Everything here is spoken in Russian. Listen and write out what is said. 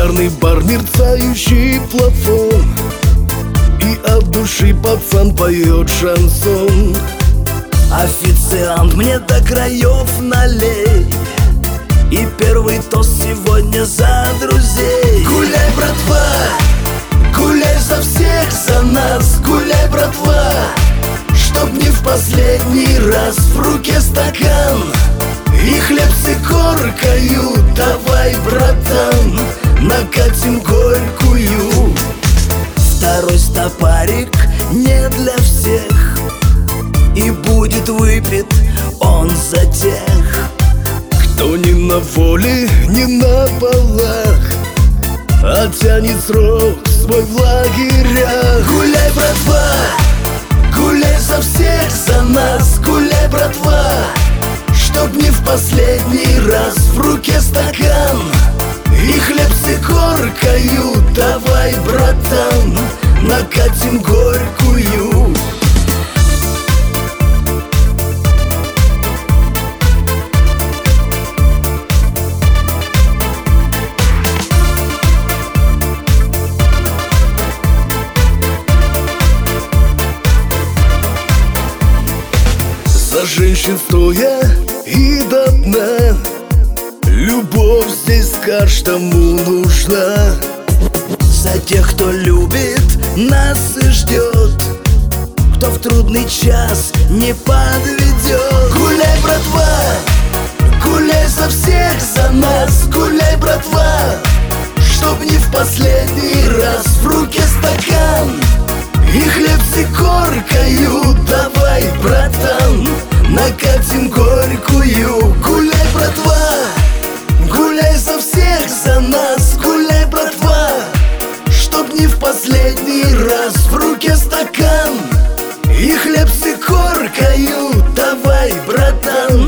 Шикарный бар, мерцающий плафон, и от души пацан поет шансон. Официант, мне до краев налей, и первый тост сегодня за друзей. Гуляй, братва, гуляй за всех, за нас. Гуляй, братва, чтоб не в последний раз. В руке стакан и хлеб с икоркою. Давай, братан, накатим горькую. Второй стопарик не для всех, и будет выпит он за тех, кто не на воле, не на балах, а тянет срок свой в лагерях. Гуляй, братва, гуляй за всех, за нас. Гуляй, братва, чтоб не в последний раз. В руке стакан и хлеб с икоркою. Давай, братан, накатим горькую. За женщин стоя и до дна, любовь здесь каждому нужна. за тех, кто любит нас и ждет, кто в трудный час не подведет. Гуляй, братва, гуляй за всех, за нас. Гуляй, братва, чтоб не в последний раз. В руке стакан и хлеб с икоркою. Давай, братан, накатим горькую. Гуляй, братва, гуляй за всех, за нас. Гуляй, братва, чтоб не в последний раз. В руке стакан и хлеб с икоркою. Давай, братан,